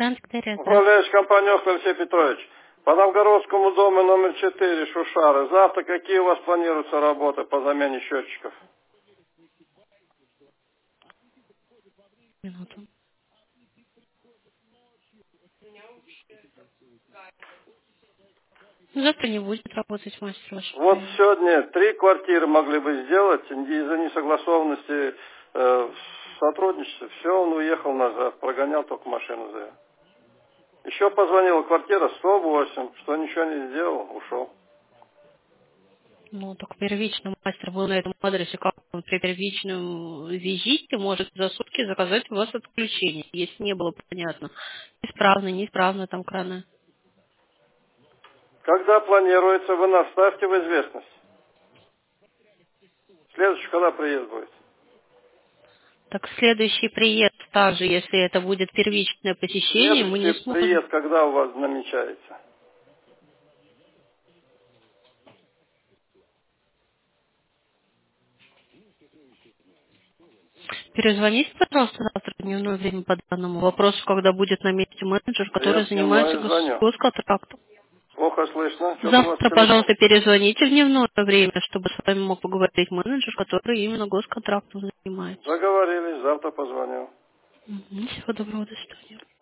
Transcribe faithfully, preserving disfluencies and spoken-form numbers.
Брянск, Дарья, здравствуйте. Управляющий компания Алексей Петрович. По Новгородскому дому номер четыре, Шушары. Завтра какие у вас планируются работы по замене счетчиков? Минуту. Завтра не будет работать мастер ваш. Вот сегодня три квартиры могли бы сделать из-за несогласованности э, сотрудничества. Все, он уехал назад, прогонял только машину за. Еще позвонила квартира сто восемь, что ничего не сделал, ушел. Ну, только первичный мастер был на этом адресе, как он при первичном визите может за сутки заказать у вас отключение, если не было понятно. Исправно, неисправно там краны. Когда планируется, вы нас ставьте в известность. Следующий, когда приезд будет? Так следующий приезд также, если это будет первичное посещение, мы не Следующий сможем. приезд, когда у вас намечается? Перезвоните, пожалуйста, завтра в дневное время по данному вопросу, когда будет на месте менеджер, Я который в занимается дневное гос- звоню. госконтрактом. Плохо слышно. Что-то у вас Завтра, телефон. пожалуйста, перезвоните в дневное время, чтобы с вами мог поговорить менеджер, который именно госконтрактом занимается. Договорились, завтра позвоню. Мгм. Всего доброго, до свидания.